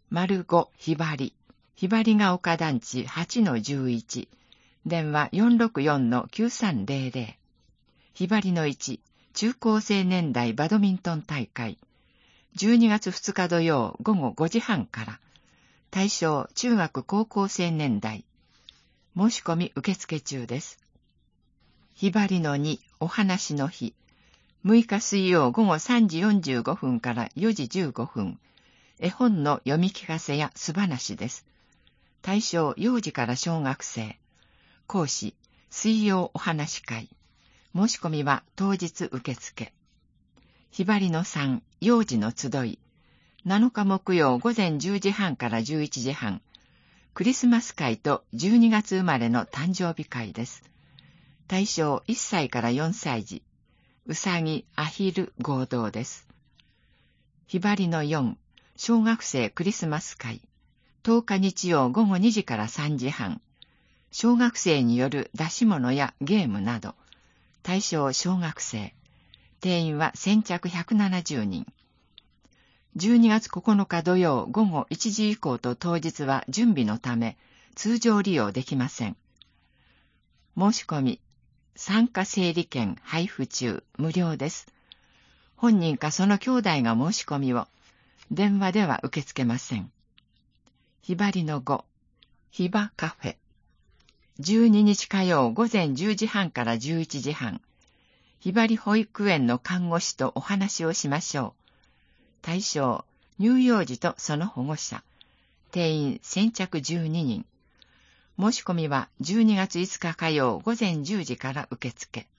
05ひばり、ひばりが丘団地 8-11、電話 464-9300。ひばりの1、中高青年代バドミントン大会。12月2日土曜午後5時半から。対象中学高校青年代。申し込み受付中です。ひばりの2、お話の日。6日水曜午後3時45分から4時15分。絵本の読み聞かせや素話です。対象幼児から小学生。講師、水曜お話会。申し込みは当日受付。ひばりの3、幼児の集い。7日木曜午前10時半から11時半。クリスマス会と12月生まれの誕生日会です。対象1歳から4歳児。うさぎ、アヒル合同です。ひばりの4、小学生クリスマス会。10日日曜午後2時から3時半。小学生による出し物やゲームなど。対象小学生。定員は先着170人。12月9日土曜午後1時以降と当日は準備のため、通常利用できません。申し込み、参加整理券配布中、無料です。本人かその兄弟が申し込みを、電話では受け付けません。ひばりの5、ひばカフェ。12日火曜午前10時半から11時半。ひばり保育園の看護師とお話をしましょう。対象、乳幼児とその保護者。定員先着12人。申し込みは12月5日火曜午前10時から受付。